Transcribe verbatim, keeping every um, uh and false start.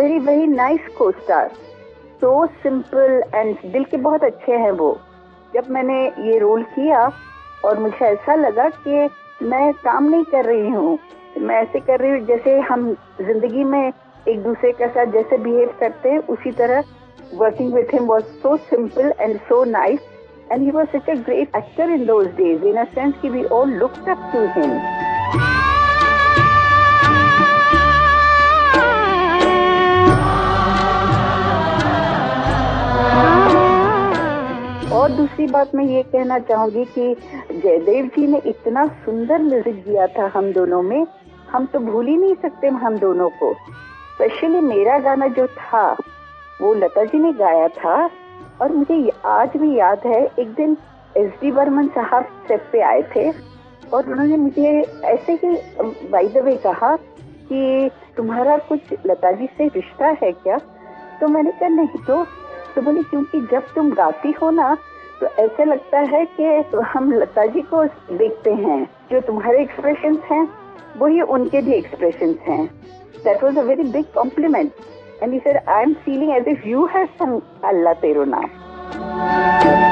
Very very nice co-star, so simple and दिल के बहुत अच्छे हैं वो। जब मैंने ये रोल किया और मुझे ऐसा लगा कि मैं काम नहीं कर रही हूँ, मैं ऐसे कर रही हूँ जैसे हम जिंदगी में एक दूसरे के साथ जैसे बिहेव करते हैं उसी तरह। Working with him was so simple and so nice and he was such a great actor in those days, in a sense कि we all looked up to him. और दूसरी बात मैं ये कहना चाहूंगी कि जयदेव जी ने इतना सुंदर म्यूजिक दिया था हम दोनों में, हम तो भूल ही नहीं सकते हम दोनों को। स्पेशली मेरा गाना जो था वो लता जी ने गाया था और मुझे आज भी याद है, एक दिन एस डी बर्मन साहब सेट पे आए थे और उन्होंने मुझे ऐसे ही बाय द वे कहा कि तुम्हारा कुछ लता जी से रिश्ता है क्या? तो मैंने कहा नहीं तो, तो बोले क्योंकि जब तुम गाती हो ना तो ऐसा लगता है कि हम लता जी को देखते हैं, जो तुम्हारे एक्सप्रेशंस हैं वही उनके भी एक्सप्रेशंस हैं। That was a very big compliment and he said I am feeling as if you have sung Allah Tero Naam.